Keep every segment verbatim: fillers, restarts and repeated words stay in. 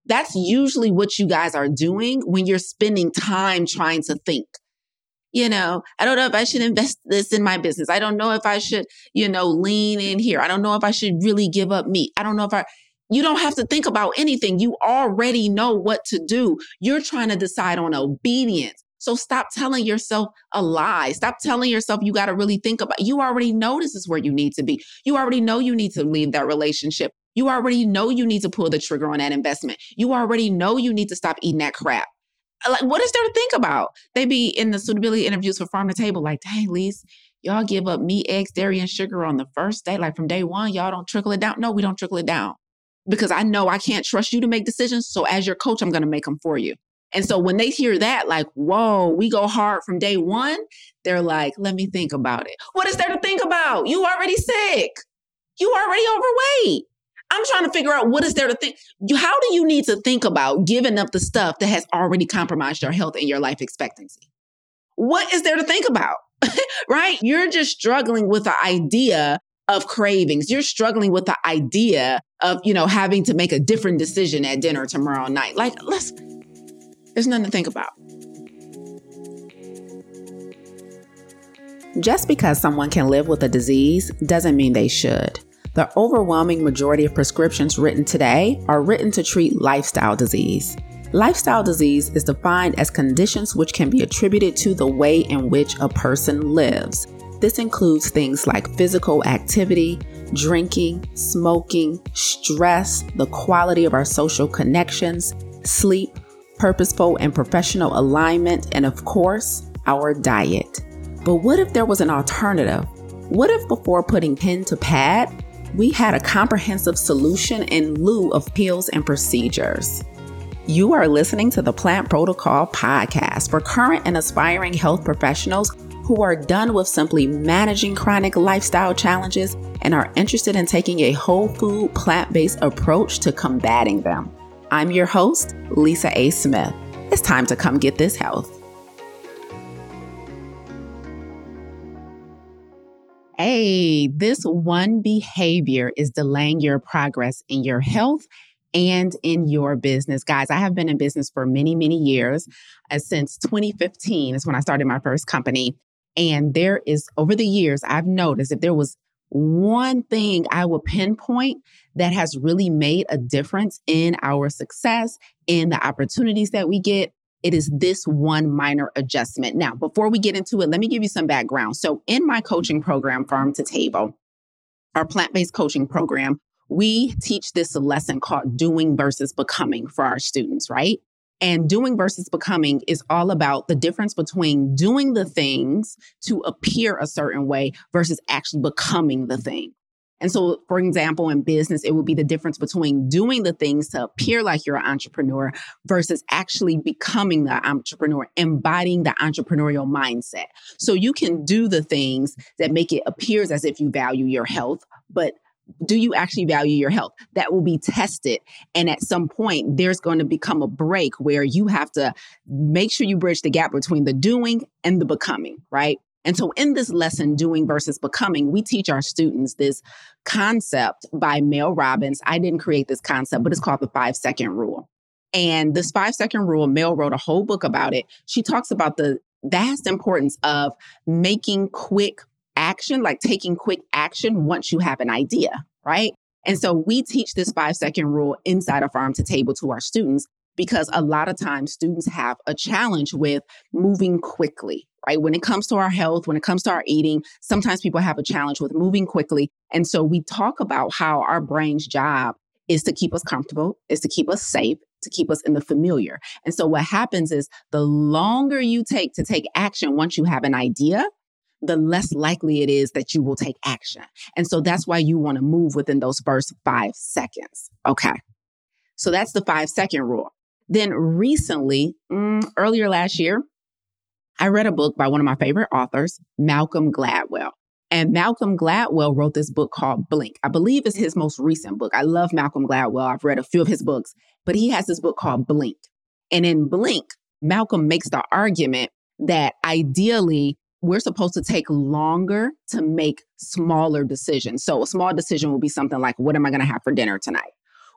That's usually what you guys are doing when you're spending time trying to think. You know, I don't know if I should invest this in my business. I don't know if I should, you know, lean in here. I don't know if I should really give up meat. I don't know if I, you don't have to think about anything. You already know what to do. You're trying to decide on obedience. So stop telling yourself a lie. Stop telling yourself you got to really think about, you already know this is where you need to be. You already know you need to leave that relationship. You already know you need to pull the trigger on that investment. You already know you need to stop eating that crap. Like, what is there to think about? They be in the suitability interviews for Farm to Table like, dang, Lise, y'all give up meat, eggs, dairy, and sugar on the first day. Like from day one, y'all don't trickle it down. No, we don't trickle it down because I know I can't trust you to make decisions. So as your coach, I'm going to make them for you. And so when they hear that, like, whoa, we go hard from day one, they're like, let me think about it. What is there to think about? You already sick. You already overweight. I'm trying to figure out what is there to think. You, how do you need to think about giving up the stuff that has already compromised your health and your life expectancy? What is there to think about, right? You're just struggling with the idea of cravings. You're struggling with the idea of, you know, having to make a different decision at dinner tomorrow night. Like, let's, there's nothing to think about. Just because someone can live with a disease doesn't mean they should. The overwhelming majority of prescriptions written today are written to treat lifestyle disease. Lifestyle disease is defined as conditions which can be attributed to the way in which a person lives. This includes things like physical activity, drinking, smoking, stress, the quality of our social connections, sleep, purposeful and professional alignment, and of course, our diet. But what if there was an alternative? What if before putting pen to pad, we had a comprehensive solution in lieu of pills and procedures? You are listening to the Plant Protocol podcast for current and aspiring health professionals who are done with simply managing chronic lifestyle challenges and are interested in taking a whole food, plant-based approach to combating them. I'm your host, Lisa A. Smith. It's time to come get this health. Hey, this one behavior is delaying your progress in your health and in your business. Guys, I have been in business for many, many years. Uh, since twenty fifteen is when I started my first company. And there is, over the years, I've noticed if there was one thing I would pinpoint that has really made a difference in our success, in the opportunities that we get, it is this one minor adjustment. Now, before we get into it, let me give you some background. So in my coaching program, Farm to Table, our plant-based coaching program, we teach this lesson called doing versus becoming for our students, right? And doing versus becoming is all about the difference between doing the things to appear a certain way versus actually becoming the thing. And so, for example, in business, it would be the difference between doing the things to appear like you're an entrepreneur versus actually becoming the entrepreneur, embodying the entrepreneurial mindset. So you can do the things that make it appears as if you value your health, but do you actually value your health? That will be tested. And at some point, there's going to become a break where you have to make sure you bridge the gap between the doing and the becoming, right? And so in this lesson, doing versus becoming, we teach our students this concept by Mel Robbins. I didn't create this concept, but it's called the five second rule. And this five second rule, Mel wrote a whole book about it. She talks about the vast importance of making quick action, like taking quick action once you have an idea, right? And so we teach this five second rule inside of Farm to Table to our students because a lot of times students have a challenge with moving quickly, right? When it comes to our health, when it comes to our eating, sometimes people have a challenge with moving quickly. And so we talk about how our brain's job is to keep us comfortable, is to keep us safe, to keep us in the familiar. And so what happens is the longer you take to take action once you have an idea, the less likely it is that you will take action. And so that's why you want to move within those first five seconds. Okay. So that's the five second rule. Then recently, mm, earlier last year, I read a book by one of my favorite authors, Malcolm Gladwell. And Malcolm Gladwell wrote this book called Blink. I believe it's his most recent book. I love Malcolm Gladwell. I've read a few of his books, but he has this book called Blink. And in Blink, Malcolm makes the argument that ideally, we're supposed to take longer to make smaller decisions. So a small decision will be something like, what am I going to have for dinner tonight?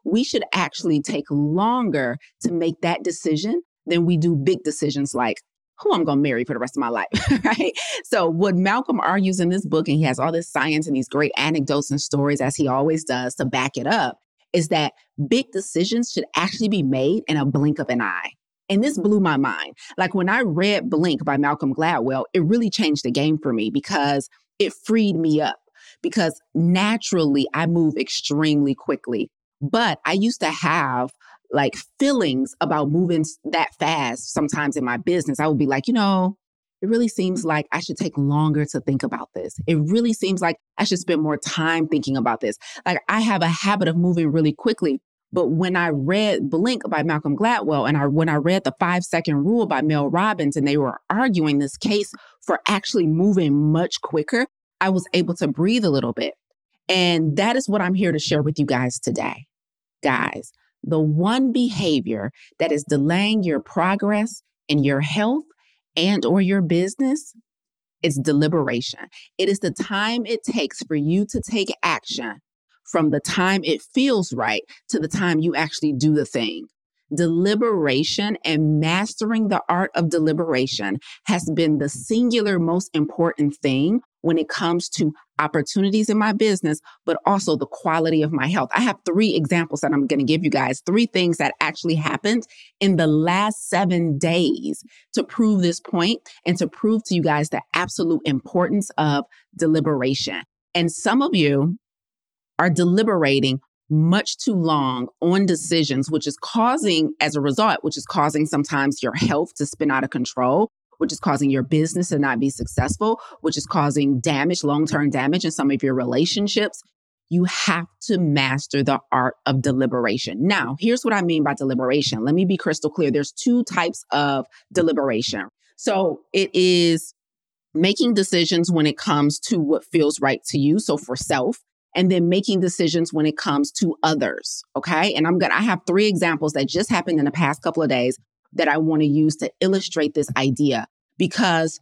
we should actually take longer to make that decision than we do big decisions like who I'm going to marry for the rest of my life, right? So what Malcolm argues in this book, and he has all this science and these great anecdotes and stories, as he always does, to back it up, is that big decisions should actually be made in a blink of an eye. And this blew my mind. Like when I read Blink by Malcolm Gladwell, it really changed the game for me because it freed me up. Because naturally, I move extremely quickly. But I used to have like feelings about moving that fast sometimes in my business. I would be like, you know, it really seems like I should take longer to think about this. It really seems like I should spend more time thinking about this. Like I have a habit of moving really quickly. But when I read Blink by Malcolm Gladwell and I, when I read the five second rule by Mel Robbins, and they were arguing this case for actually moving much quicker, I was able to breathe a little bit. And that is what I'm here to share with you guys today. Guys, the one behavior that is delaying your progress in your health and or your business is deliberation. It is the time it takes for you to take action from the time it feels right to the time you actually do the thing. Deliberation and mastering the art of deliberation has been the singular most important thing when it comes to opportunities in my business, but also the quality of my health. I have three examples that I'm going to give you guys, three things that actually happened in the last seven days to prove this point and to prove to you guys the absolute importance of deliberation. And some of you are deliberating much too long on decisions, which is causing, as a result, which is causing sometimes your health to spin out of control, which is causing your business to not be successful, which is causing damage, long-term damage in some of your relationships. You have to master the art of deliberation. Now, here's what I mean by deliberation. Let me be crystal clear. There's two types of deliberation. So it is making decisions when it comes to what feels right to you. So for self, and then making decisions when it comes to others. Okay. And I'm going to, I have three examples that just happened in the past couple of days that I want to use to illustrate this idea. Because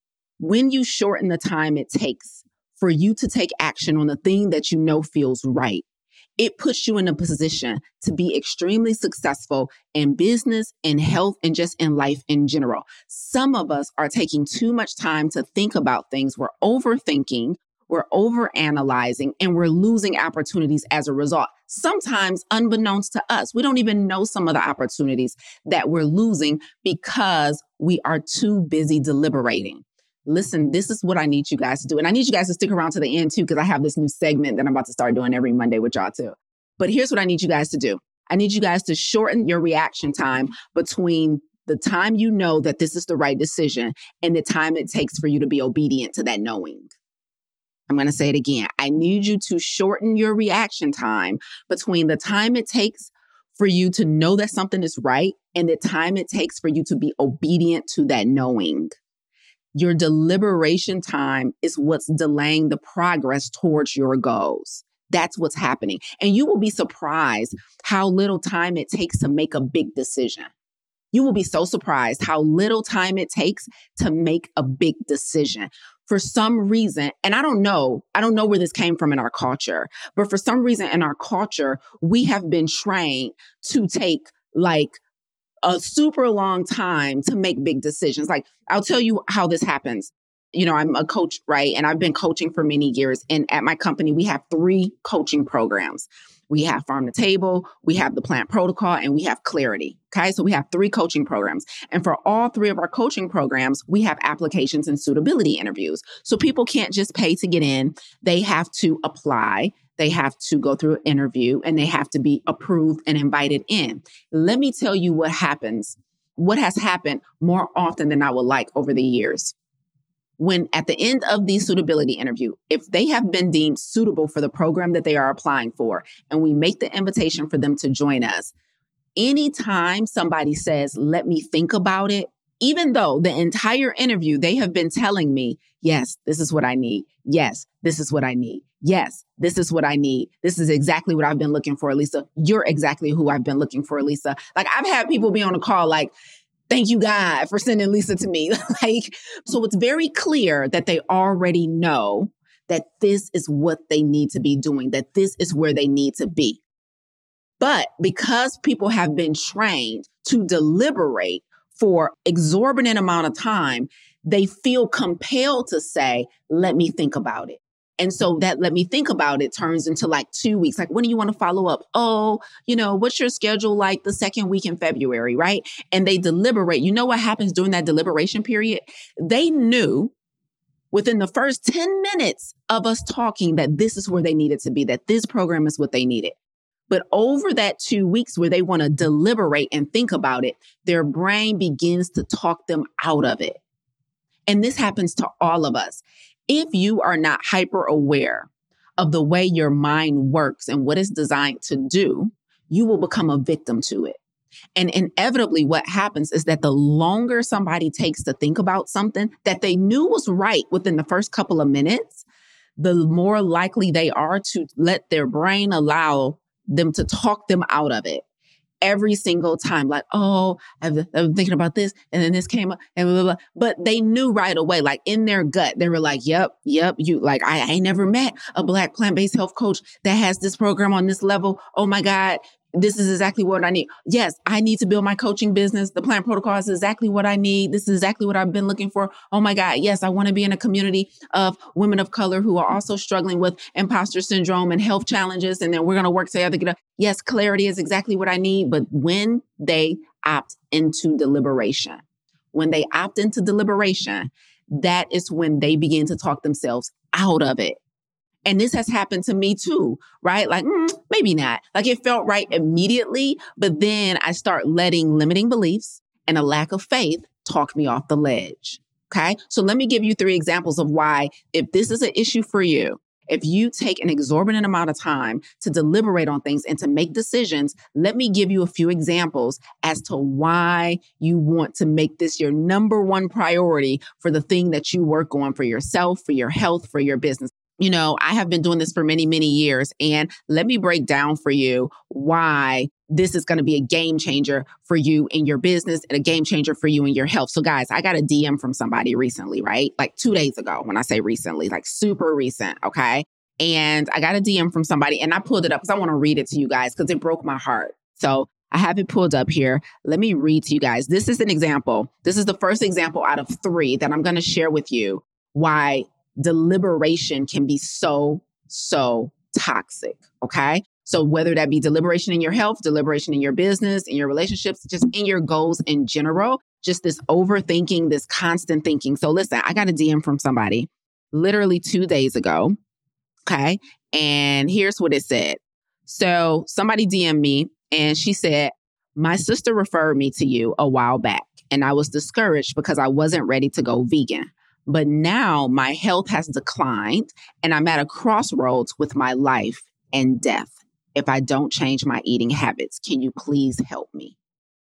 when you shorten the time it takes for you to take action on the thing that you know feels right, it puts you in a position to be extremely successful in business, in health, and just in life in general. Some of us are taking too much time to think about things. We're overthinking. We're overanalyzing, and we're losing opportunities as a result. Sometimes unbeknownst to us, we don't even know some of the opportunities that we're losing because we are too busy deliberating. Listen, this is what I need you guys to do. And I need you guys to stick around to the end too, because I have this new segment that I'm about to start doing every Monday with y'all too. But here's what I need you guys to do. I need you guys to shorten your reaction time between the time you know that this is the right decision and the time it takes for you to be obedient to that knowing. I'm going to say it again. I need you to shorten your reaction time between the time it takes for you to know that something is right and the time it takes for you to be obedient to that knowing. Your deliberation time is what's delaying the progress towards your goals. That's what's happening. And you will be surprised how little time it takes to make a big decision. You will be so surprised how little time it takes to make a big decision. For some reason, and I don't know, I don't know where this came from in our culture, but for some reason in our culture, we have been trained to take like a super long time to make big decisions. Like, I'll tell you how this happens. You know, I'm a coach, right? And I've been coaching for many years. And at my company, we have three coaching programs. We have Farm to Table, we have the Plant Protocol, and we have Clarity. Okay, so we have three coaching programs. And for all three of our coaching programs, we have applications and suitability interviews. So people can't just pay to get in. They have to apply. They have to go through an interview, and they have to be approved and invited in. Let me tell you what happens, what has happened more often than I would like over the years. When at the end of the suitability interview, if they have been deemed suitable for the program that they are applying for, and we make the invitation for them to join us, anytime somebody says, let me think about it, even though the entire interview, they have been telling me, yes, this is what I need. Yes, this is what I need. Yes, this is what I need. This is exactly what I've been looking for, Lisa. You're exactly who I've been looking for, Lisa. Like, I've had people be on a call like, thank you, God, for sending Lisa to me. Like, so it's very clear that they already know that this is what they need to be doing, that this is where they need to be. But because people have been trained to deliberate for exorbitant amount of time, they feel compelled to say, let me think about it. And so that let me think about it turns into like two weeks. Like, when do you want to follow up? Oh, you know, what's your schedule like the second week in February, right? And they deliberate. You know what happens during that deliberation period? They knew within the first ten minutes of us talking that this is where they needed to be, that this program is what they needed. But over that two weeks where they want to deliberate and think about it, their brain begins to talk them out of it. And this happens to all of us. If you are not hyper aware of the way your mind works and what it's designed to do, you will become a victim to it. And inevitably what happens is that the longer somebody takes to think about something that they knew was right within the first couple of minutes, the more likely they are to let their brain allow them to talk them out of it. Every single time, like, oh, I've, I've been thinking about this, and then this came up, and blah, blah, blah. But they knew right away, like in their gut, they were like, yep, yep, you, like, I, I ain't never met a Black plant-based health coach that has this program on this level. Oh my God, this is exactly what I need. Yes, I need to build my coaching business. The Plant Protocol is exactly what I need. This is exactly what I've been looking for. Oh my God, yes, I want to be in a community of women of color who are also struggling with imposter syndrome and health challenges. And then we're going to work together to get a, yes, clarity is exactly what I need. But when they opt into deliberation, when they opt into deliberation, that is when they begin to talk themselves out of it. And this has happened to me too, right? Like, mm, maybe not. Like, it felt right immediately, but then I start letting limiting beliefs and a lack of faith talk me off the ledge. Okay. So let me give you three examples of why, if this is an issue for you, if you take an exorbitant amount of time to deliberate on things and to make decisions, let me give you a few examples as to why you want to make this your number one priority for the thing that you work on for yourself, for your health, for your business. You know, I have been doing this for many, many years, and let me break down for you why this is going to be a game changer for you in your business and a game changer for you in your health. So guys, I got a D M from somebody recently, right? Like two days ago. When I say recently, like super recent. Okay. And I got a D M from somebody, and I pulled it up because I want to read it to you guys because it broke my heart. So I have it pulled up here. Let me read to you guys. This is an example. This is the first example out of three that I'm going to share with you why deliberation can be so, so toxic. Okay. So whether that be deliberation in your health, deliberation in your business, in your relationships, just in your goals in general, just this overthinking, this constant thinking. So listen, I got a D M from somebody literally two days ago. Okay. And here's what it said. So somebody D M'd me and she said, my sister referred me to you a while back, and I was discouraged because I wasn't ready to go vegan. But now my health has declined and I'm at a crossroads with my life and death. If I don't change my eating habits, can you please help me?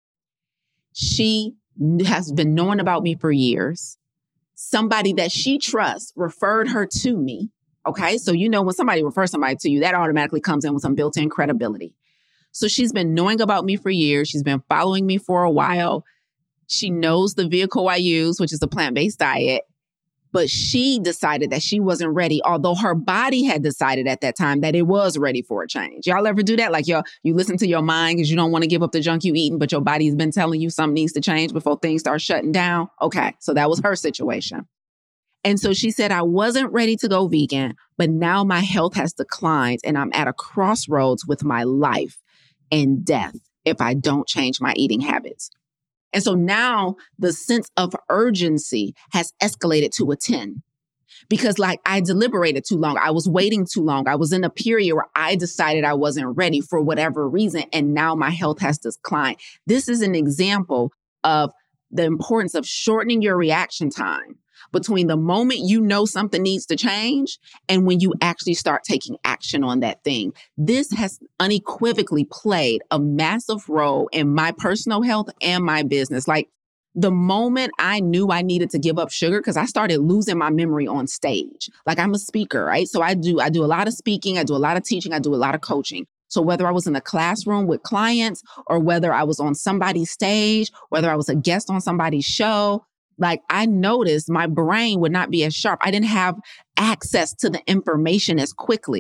She has been knowing about me for years. Somebody that she trusts referred her to me. Okay. So, you know, when somebody refers somebody to you, that automatically comes in with some built-in credibility. So she's been knowing about me for years. She's been following me for a while. She knows the vehicle I use, which is a plant-based diet. But she decided that she wasn't ready, although her body had decided at that time that it was ready for a change. Y'all ever do that? Like, y'all, you listen to your mind because you don't want to give up the junk you eating, but your body's been telling you something needs to change before things start shutting down. Okay, so that was her situation. And so she said, I wasn't ready to go vegan, but now my health has declined and I'm at a crossroads with my life and death if I don't change my eating habits. And so now the sense of urgency has escalated to a ten because like I deliberated too long. I was waiting too long. I was in a period where I decided I wasn't ready for whatever reason. And now my health has declined. This is an example of the importance of shortening your reaction time between the moment you know something needs to change and when you actually start taking action on that thing. This has unequivocally played a massive role in my personal health and my business. Like the moment I knew I needed to give up sugar, because I started losing my memory on stage. Like I'm a speaker, right? So I do, I do a lot of speaking, I do a lot of teaching, I do a lot of coaching. So whether I was in a classroom with clients or whether I was on somebody's stage, whether I was a guest on somebody's show, like I noticed my brain would not be as sharp. I didn't have access to the information as quickly.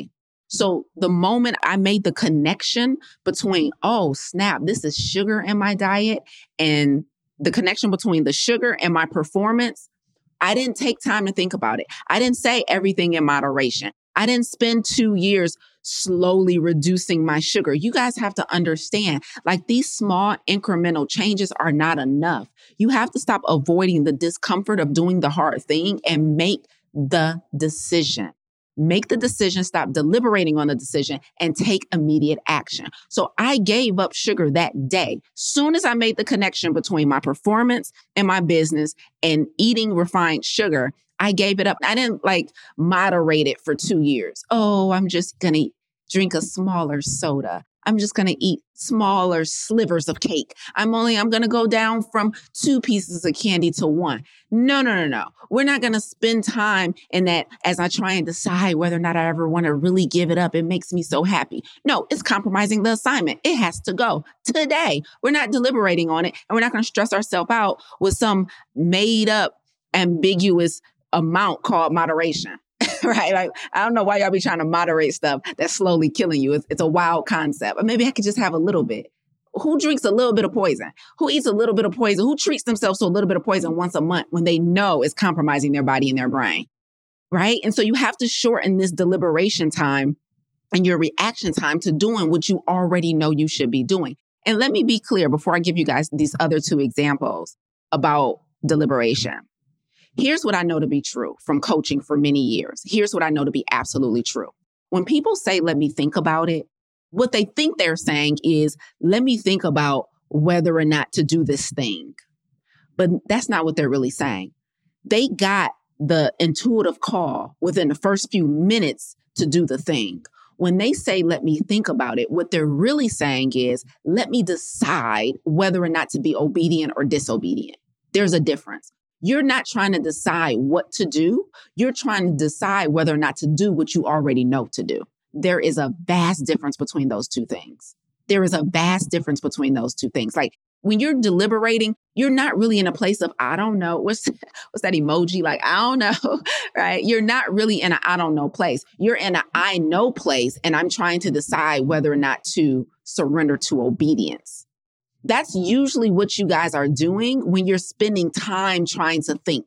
So the moment I made the connection between, oh, snap, this is sugar in my diet, and the connection between the sugar and my performance, I didn't take time to think about it. I didn't say everything in moderation. I didn't spend two years slowly reducing my sugar. You guys have to understand, like, these small incremental changes are not enough. You have to stop avoiding the discomfort of doing the hard thing and make the decision. Make the decision, stop deliberating on the decision, and take immediate action. So I gave up sugar that day. Soon as I made the connection between my performance and my business and eating refined sugar, I gave it up. I didn't like moderate it for two years. Oh, I'm just going to drink a smaller soda. I'm just going to eat smaller slivers of cake. I'm only, I'm going to go down from two pieces of candy to one. No, no, no, no. We're not going to spend time in that as I try and decide whether or not I ever want to really give it up. It makes me so happy. No, it's compromising the assignment. It has to go today. We're not deliberating on it, and we're not going to stress ourselves out with some made up, ambiguous amount called moderation. Right? Like, I don't know why y'all be trying to moderate stuff that's slowly killing you. It's, it's a wild concept. Or maybe I could just have a little bit. Who drinks a little bit of poison? Who eats a little bit of poison? Who treats themselves to a little bit of poison once a month when they know it's compromising their body and their brain? Right? And so you have to shorten this deliberation time and your reaction time to doing what you already know you should be doing. And let me be clear before I give you guys these other two examples about deliberation. Here's what I know to be true from coaching for many years. Here's what I know to be absolutely true. When people say, let me think about it, what they think they're saying is, let me think about whether or not to do this thing. But that's not what they're really saying. They got the intuitive call within the first few minutes to do the thing. When they say, let me think about it, what they're really saying is, let me decide whether or not to be obedient or disobedient. There's a difference. You're not trying to decide what to do. You're trying to decide whether or not to do what you already know to do. There is a vast difference between those two things. There is a vast difference between those two things. Like, when you're deliberating, you're not really in a place of, I don't know. What's, what's that emoji? Like, I don't know, right? You're not really in a I don't know place. You're in a I know place, and I'm trying to decide whether or not to surrender to obedience. That's usually what you guys are doing when you're spending time trying to think.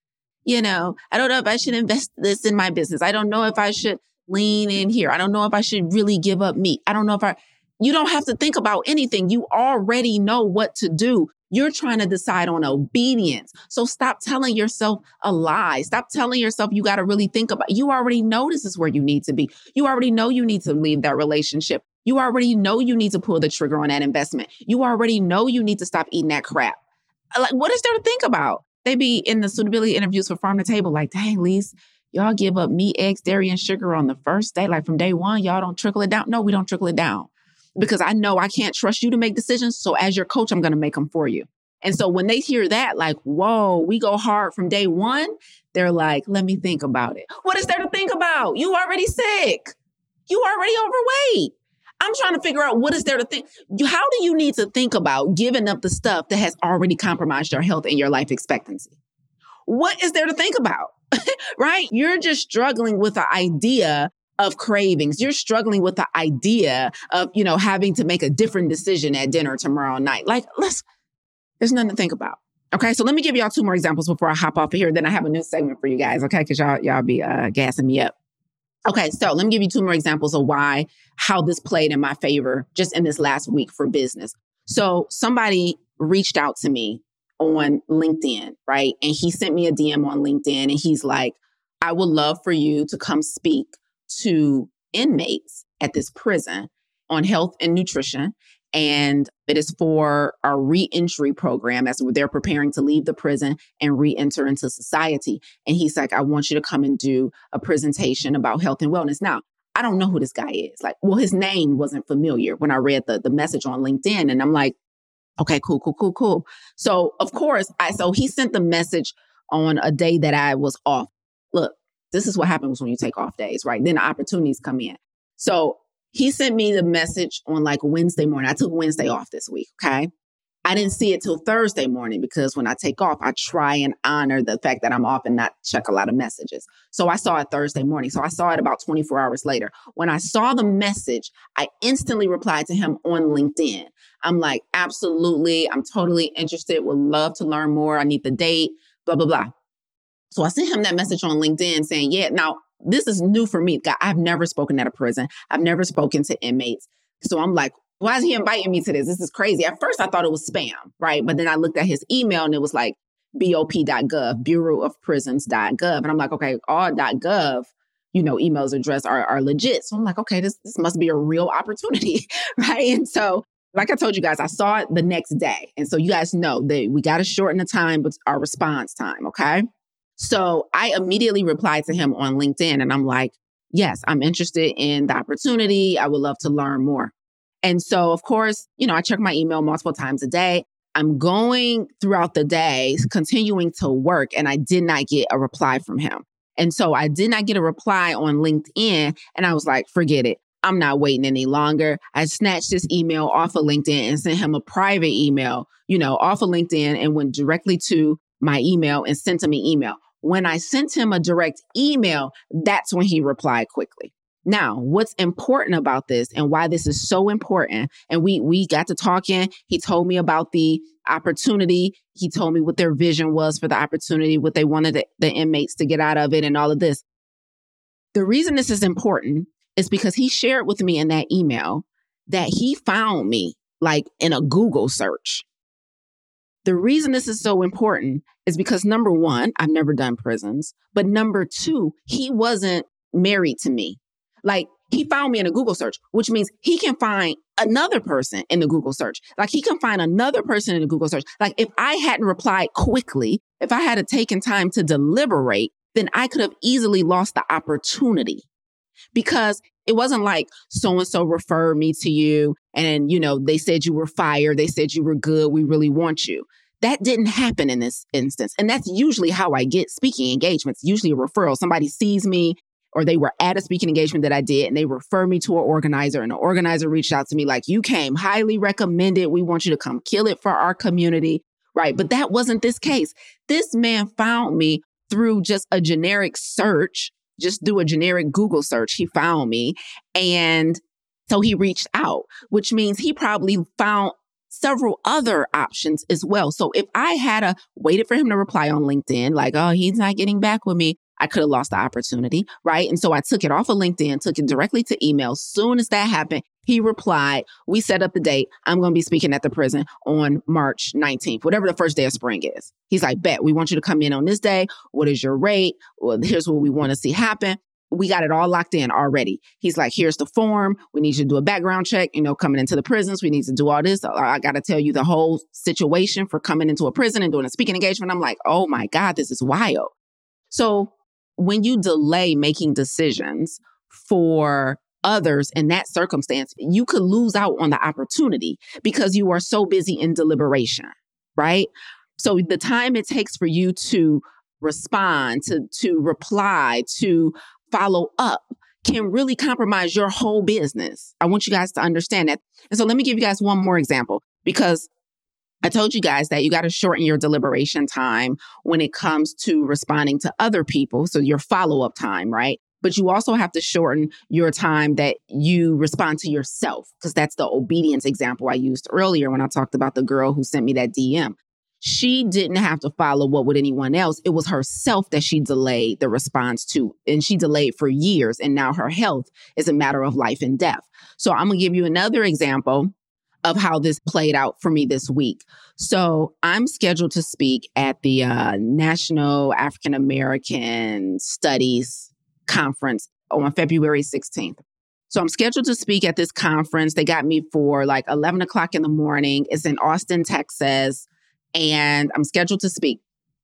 You know, I don't know if I should invest this in my business. I don't know if I should lean in here. I don't know if I should really give up meat. I don't know if I, you don't have to think about anything. You already know what to do. You're trying to decide on obedience. So stop telling yourself a lie. Stop telling yourself you got to really think about, you already know this is where you need to be. You already know you need to leave that relationship. You already know you need to pull the trigger on that investment. You already know you need to stop eating that crap. Like, what is there to think about? They be in the suitability interviews for Farm to Table like, dang, Lise, y'all give up meat, eggs, dairy, and sugar on the first day. Like, from day one, y'all don't trickle it down. No, we don't trickle it down because I know I can't trust you to make decisions. So as your coach, I'm going to make them for you. And so when they hear that, like, whoa, we go hard from day one, they're like, let me think about it. What is there to think about? You already sick. You already overweight. I'm trying to figure out what is there to think. How do you need to think about giving up the stuff that has already compromised your health and your life expectancy? What is there to think about? Right? You're just struggling with the idea of cravings. You're struggling with the idea of, you know, having to make a different decision at dinner tomorrow night. Like, let's, there's nothing to think about. Okay. So let me give y'all two more examples before I hop off of here. Then I have a new segment for you guys. Okay. Cause y'all, y'all be uh, gassing me up. Okay, so let me give you two more examples of why, how this played in my favor just in this last week for business. So somebody reached out to me on LinkedIn, right? And he sent me a D M on LinkedIn and he's like, I would love for you to come speak to inmates at this prison on health and nutrition. And it is for our re-entry program as they're preparing to leave the prison and re-enter into society. And he's like, I want you to come and do a presentation about health and wellness. Now, I don't know who this guy is. Like, well, his name wasn't familiar when I read the, the message on LinkedIn. And I'm like, okay, cool, cool, cool, cool. So of course, I so he sent the message on a day that I was off. Look, this is what happens when you take off days, right? Then the opportunities come in. So he sent me the message on like Wednesday morning. I took Wednesday off this week. Okay. I didn't see it till Thursday morning because when I take off, I try and honor the fact that I'm off and not check a lot of messages. So I saw it Thursday morning. So I saw it about twenty-four hours later. When I saw the message, I instantly replied to him on LinkedIn. I'm like, absolutely. I'm totally interested. Would love to learn more. I need the date, blah, blah, blah. So I sent him that message on LinkedIn saying, yeah, now this is new for me. I've never spoken at a prison. I've never spoken to inmates. So I'm like, why is he inviting me to this? This is crazy. At first, I thought it was spam, right? But then I looked at his email and it was like B O P dot gov, Bureau of Prisons dot gov. And I'm like, okay, all .gov, you know, emails address are, are legit. So I'm like, okay, this, this must be a real opportunity, right? And so, like I told you guys, I saw it the next day. And so you guys know that we got to shorten the time, but our response time, okay? So I immediately replied to him on LinkedIn and I'm like, yes, I'm interested in the opportunity. I would love to learn more. And so, of course, you know, I check my email multiple times a day. I'm going throughout the day, continuing to work, and I did not get a reply from him. And so I did not get a reply on LinkedIn. And I was like, forget it. I'm not waiting any longer. I snatched this email off of LinkedIn and sent him a private email, you know, off of LinkedIn and went directly to my email and sent him an email. When I sent him a direct email, that's when he replied quickly. Now, what's important about this and why this is so important, and we we got to talking, he told me about the opportunity. He told me what their vision was for the opportunity, what they wanted the, the inmates to get out of it and all of this. The reason this is important is because he shared with me in that email that he found me like in a Google search. The reason this is so important is because number one, I've never done prisons, but number two, he wasn't married to me. Like he found me in a Google search, which means he can find another person in the Google search. Like he can find another person in the Google search. Like if I hadn't replied quickly, if I had taken time to deliberate, then I could have easily lost the opportunity because it wasn't like so-and-so referred me to you and, you know, they said you were fired. They said you were good. We really want you. That didn't happen in this instance. And that's usually how I get speaking engagements, usually a referral. Somebody sees me or they were at a speaking engagement that I did and they refer me to an organizer and the organizer reached out to me like, you came highly recommended. We want you to come kill it for our community, right? But that wasn't this case. This man found me through just a generic search, just do a generic Google search. He found me. And so he reached out, which means he probably found several other options as well. So if I had a waited for him to reply on LinkedIn, like, oh, he's not getting back with me, I could have lost the opportunity, right? And so I took it off of LinkedIn, took it directly to email. Soon as that happened, he replied, we set up the date. I'm going to be speaking at the prison on March nineteenth, whatever the first day of spring is. He's like, bet, we want you to come in on this day. What is your rate? Well, here's what we want to see happen. We got it all locked in already. He's like, here's the form. We need you to do a background check, you know, coming into the prisons. We need to do all this. I got to tell you the whole situation for coming into a prison and doing a speaking engagement. I'm like, oh my God, this is wild. So when you delay making decisions for others in that circumstance, you could lose out on the opportunity because you are so busy in deliberation, right? So the time it takes for you to respond, to, to reply, to follow up can really compromise your whole business. I want you guys to understand that. And so let me give you guys one more example because I told you guys that you got to shorten your deliberation time when it comes to responding to other people. So your follow-up time, right? But you also have to shorten your time that you respond to yourself because that's the obedience example I used earlier when I talked about the girl who sent me that D M. She didn't have to follow up with anyone else. It was herself that she delayed the response to, and she delayed for years. And now her health is a matter of life and death. So I'm going to give you another example of how this played out for me this week. So I'm scheduled to speak at the uh, National African American Studies Conference on February sixteenth. So I'm scheduled to speak at this conference. They got me for like eleven o'clock in the morning. It's in Austin, Texas, and I'm scheduled to speak.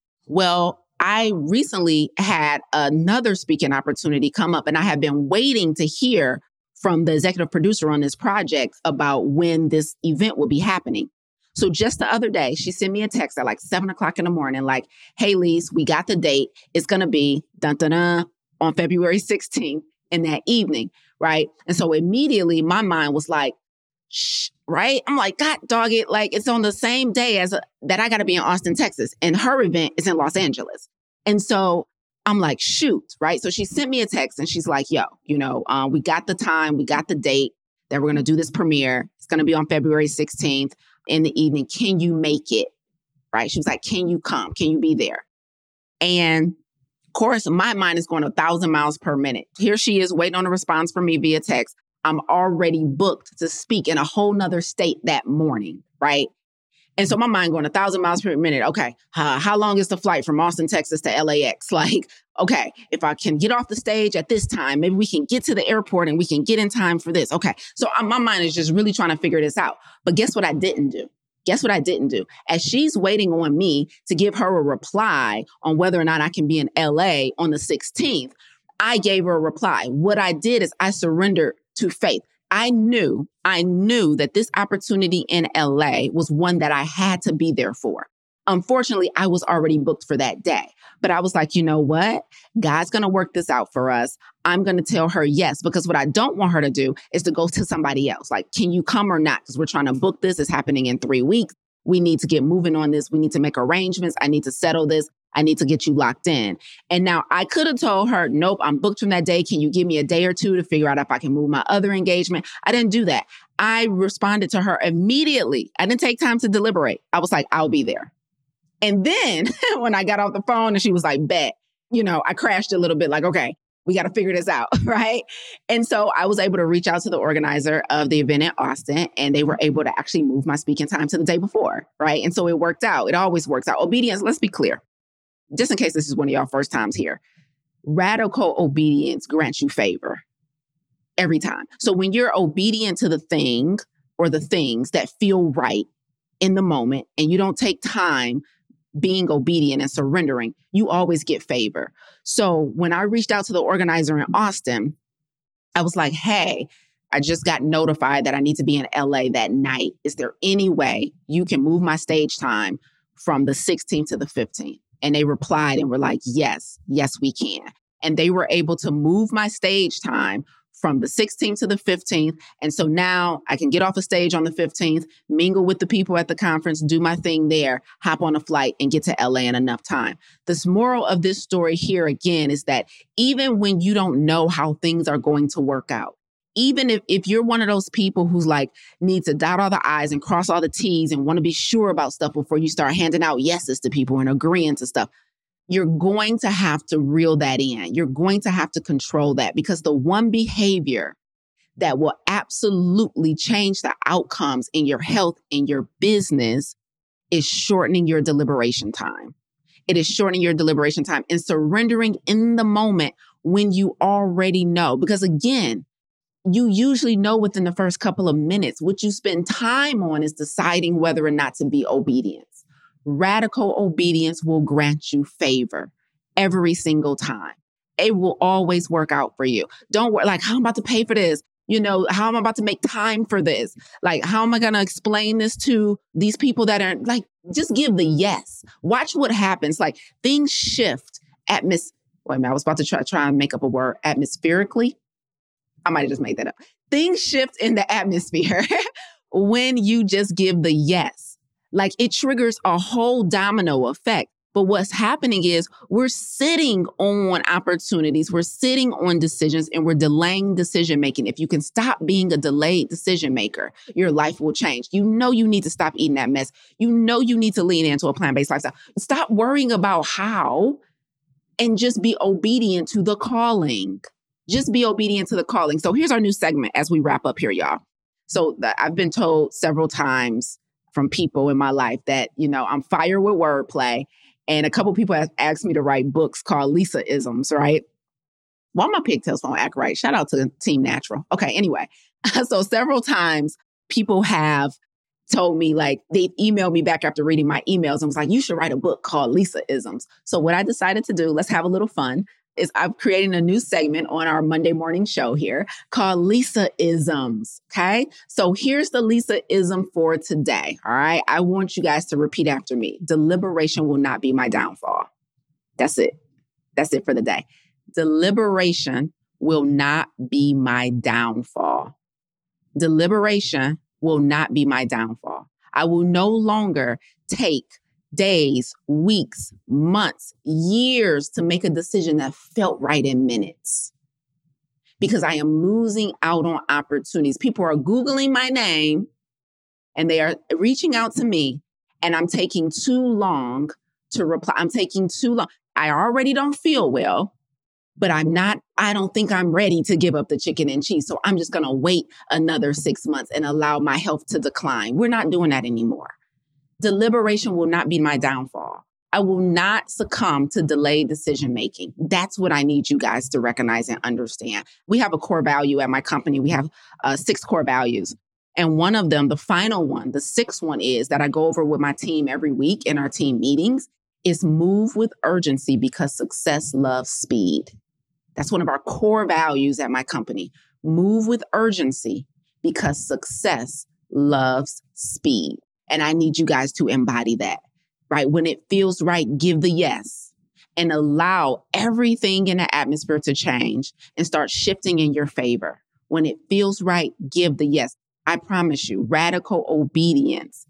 Well, I recently had another speaking opportunity come up, and I have been waiting to hear from the executive producer on this project about when this event will be happening. So just the other day, she sent me a text at like seven o'clock in the morning, like, hey, Lise, we got the date. It's going to be dun, dun, dun, on February sixteenth in that evening, right? And so immediately my mind was like, Shh, right? I'm like, God dog it. Like it's on the same day as a, that I got to be in Austin, Texas. And her event is in Los Angeles. And so I'm like, shoot, right? So she sent me a text and she's like, yo, you know, um, we got the time, we got the date that we're going to do this premiere. It's going to be on February sixteenth in the evening. Can you make it? Right? She was like, can you come? Can you be there? And of course, my mind is going a thousand miles per minute. Here she is waiting on a response from me via text. I'm already booked to speak in a whole nother state that morning, right? And so my mind going a thousand miles per minute. Okay, uh, how long is the flight from Austin, Texas to L A X? Like, okay, if I can get off the stage at this time, maybe we can get to the airport and we can get in time for this. Okay, so uh, my mind is just really trying to figure this out. But guess what I didn't do? Guess what I didn't do? As she's waiting on me to give her a reply on whether or not I can be in L A on the sixteenth, I gave her a reply. What I did is I surrendered to faith. I knew, I knew that this opportunity in L A was one that I had to be there for. Unfortunately, I was already booked for that day. But I was like, you know what? God's going to work this out for us. I'm going to tell her yes, because what I don't want her to do is to go to somebody else. Like, can you come or not? Because we're trying to book this. It's happening in three weeks. We need to get moving on this. We need to make arrangements. I need to settle this. I need to get you locked in. And now I could have told her, nope, I'm booked from that day. Can you give me a day or two to figure out if I can move my other engagement? I didn't do that. I responded to her immediately. I didn't take time to deliberate. I was like, I'll be there. And then when I got off the phone and she was like, bet, you know, I crashed a little bit like, okay, we got to figure this out, right? And so I was able to reach out to the organizer of the event in Austin, and they were able to actually move my speaking time to the day before, right? And so it worked out. It always works out. Obedience, let's be clear. Just in case this is one of y'all first times here, radical obedience grants you favor every time. So when you're obedient to the thing or the things that feel right in the moment, and you don't take time being obedient and surrendering, you always get favor. So when I reached out to the organizer in Austin, I was like, hey, I just got notified that I need to be in L A that night. Is there any way you can move my stage time from the sixteenth to the fifteenth? And they replied and were like, yes, yes, we can. And they were able to move my stage time from the sixteenth to the fifteenth. And so now I can get off a stage on the fifteenth, mingle with the people at the conference, do my thing there, hop on a flight and get to L A in enough time. The moral of this story here again is that even when you don't know how things are going to work out, even if, if you're one of those people who's like need to dot all the I's and cross all the T's and want to be sure about stuff before you start handing out yeses to people and agreeing to stuff, you're going to have to reel that in. You're going to have to control that, because the one behavior that will absolutely change the outcomes in your health, in your business, is shortening your deliberation time. It is shortening your deliberation time and surrendering in the moment when you already know. Because again, you usually know within the first couple of minutes. What you spend time on is deciding whether or not to be obedient. Radical obedience will grant you favor every single time. It will always work out for you. Don't worry, like, how am I about to pay for this? You know, how am I about to make time for this? Like, how am I going to explain this to these people that are like, just give the yes. Watch what happens. Like, things shift atmos. Wait a minute, I was about to try, try and make up a word. Atmospherically. I might have just made that up. Things shift in the atmosphere when you just give the yes. Like, it triggers a whole domino effect. But what's happening is we're sitting on opportunities, we're sitting on decisions, and we're delaying decision making. If you can stop being a delayed decision maker, your life will change. You know you need to stop eating that mess. You know you need to lean into a plant-based lifestyle. Stop worrying about how and just be obedient to the calling. Just be obedient to the calling. So here's our new segment as we wrap up here, y'all. So the, I've been told several times from people in my life that, you know, I'm fire with wordplay. And a couple people have asked me to write books called Lisa-isms, right? Well, my pigtails won't act right. Shout out to Team Natural. Okay, anyway. So several times people have told me, like, they've emailed me back after reading my emails and was like, you should write a book called Lisa-isms. So what I decided to do, let's have a little fun, is I'm creating a new segment on our Monday morning show here called Lisa-isms, okay? So here's the Lisa-ism for today, all right? I want you guys to repeat after me. Deliberation will not be my downfall. That's it. That's it for the day. Deliberation will not be my downfall. Deliberation will not be my downfall. I will no longer take days, weeks, months, years to make a decision that felt right in minutes. Because I am losing out on opportunities. People are Googling my name and they are reaching out to me, and I'm taking too long to reply. I'm taking too long. I already don't feel well, but I'm not, I don't think I'm ready to give up the chicken and cheese. So I'm just going to wait another six months and allow my health to decline. We're not doing that anymore. Deliberation will not be my downfall. I will not succumb to delayed decision-making. That's what I need you guys to recognize and understand. We have a core value at my company. We have uh, six core values. And one of them, the final one, the sixth one is that I go over with my team every week in our team meetings is move with urgency because success loves speed. That's one of our core values at my company. Move with urgency because success loves speed. And I need you guys to embody that. Right? When it feels right, give the yes and allow everything in the atmosphere to change and start shifting in your favor. When it feels right, give the yes. I promise you, radical obedience,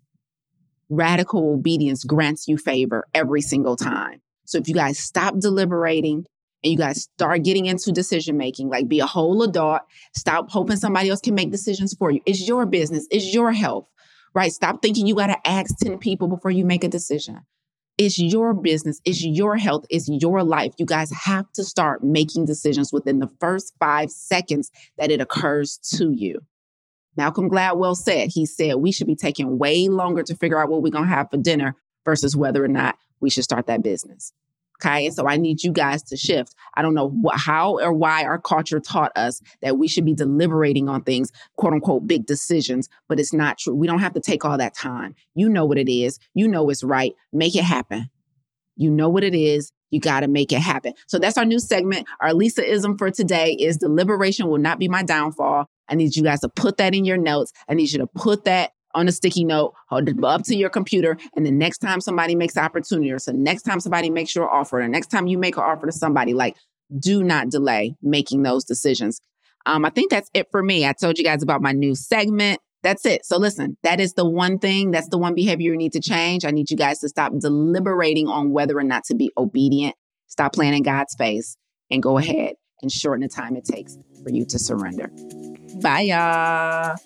radical obedience grants you favor every single time. So if you guys stop deliberating and you guys start getting into decision making, like be a whole adult, stop hoping somebody else can make decisions for you. It's your business. It's your health. Right? Stop thinking you got to ask ten people before you make a decision. It's your business. It's your health. It's your life. You guys have to start making decisions within the first five seconds that it occurs to you. Malcolm Gladwell said, he said, we should be taking way longer to figure out what we're going to have for dinner versus whether or not we should start that business. Okay. And so I need you guys to shift. I don't know what, how or why our culture taught us that we should be deliberating on things, quote unquote, big decisions, but it's not true. We don't have to take all that time. You know what it is. You know it's right. Make it happen. You know what it is. You got to make it happen. So that's our new segment. Our Lisa-ism for today is deliberation will not be my downfall. I need you guys to put that in your notes. I need you to put that on a sticky note, hold it up to your computer. And the next time somebody makes an opportunity, or so next time somebody makes your offer, or next time you make an offer to somebody, like, do not delay making those decisions. Um, I think that's it for me. I told you guys about my new segment. That's it. So listen, that is the one thing. That's the one behavior you need to change. I need you guys to stop deliberating on whether or not to be obedient. Stop playing in God's face and go ahead and shorten the time it takes for you to surrender. Bye, y'all.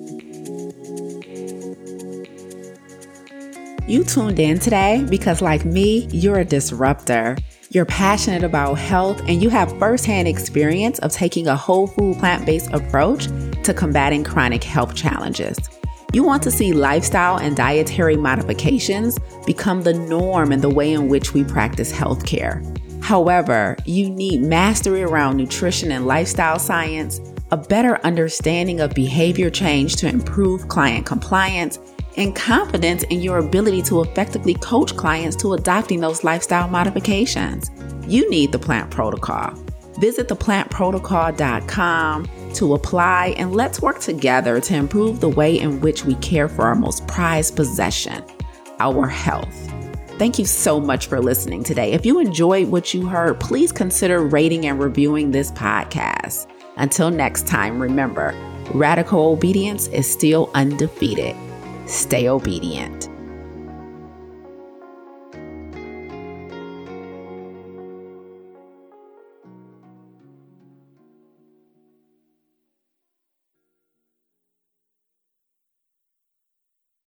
You tuned in today because, like me, you're a disruptor. You're passionate about health and you have firsthand experience of taking a whole food plant-based approach to combating chronic health challenges. You want to see lifestyle and dietary modifications become the norm in the way in which we practice healthcare. However, you need mastery around nutrition and lifestyle science, a better understanding of behavior change to improve client compliance, and confidence in your ability to effectively coach clients to adopting those lifestyle modifications. You need the Plant Protocol. Visit the plant protocol dot com to apply, and let's work together to improve the way in which we care for our most prized possession, our health. Thank you so much for listening today. If you enjoyed what you heard, please consider rating and reviewing this podcast. Until next time, remember, radical obedience is still undefeated. Stay obedient.